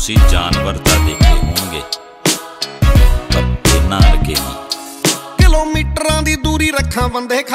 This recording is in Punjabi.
ਤੁਸੀਂ ਜਾਨਵਰ ਤਾਂ ਦੇਖੇ ਹੋਣਗੇ ਪਰ ਇਹਨਾਂ ਵਰਗੇ ਨਹੀਂ। ਕਿਲੋਮੀਟਰਾਂ ਦੀ ਦੂਰੀ ਰੱਖਾਂ ਬੰਦੇ